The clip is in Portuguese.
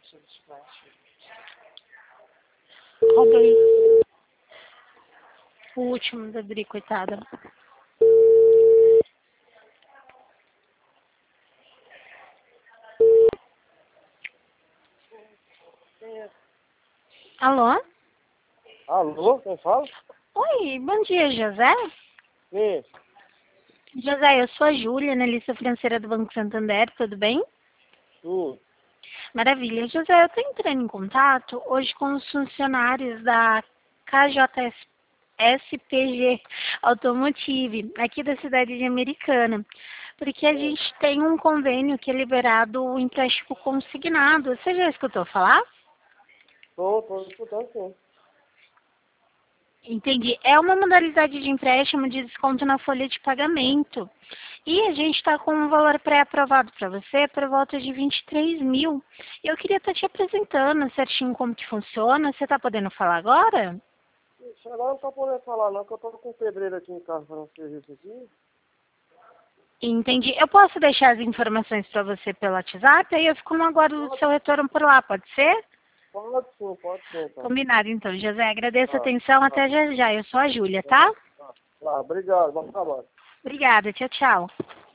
Roda aí. O último da Dri, coitada. Alô? Alô, quem fala? Oi, bom dia, José. Sim, José, eu sou a Júlia, analista financeira do Banco Santander, tudo bem? tudo. Maravilha. José, eu estou entrando em contato hoje com os funcionários da KJSPG Automotive, aqui da cidade de Americana, porque a gente tem um convênio que é liberado o empréstimo consignado. Você já escutou falar? Tô escutando sim. Entendi. É uma modalidade de empréstimo de desconto na folha de pagamento. E a gente está com um valor pré-aprovado para você por volta de 23 mil. Eu queria estar te apresentando certinho como que funciona. Você está podendo falar agora? Ixi, agora não tô podendo falar não, que eu tô com um pedreiro aqui em casa fazendo um serviço aqui. Entendi. Eu posso deixar as informações para você pelo WhatsApp, aí eu fico no aguardo do seu retorno por lá, pode ser? Pode sim, então. Combinado, então, José. Agradeço a Tá, atenção. tá, Até já já. Eu sou a Júlia, tá? tá. Obrigado, bom trabalho. Obrigada. Tchau, tchau.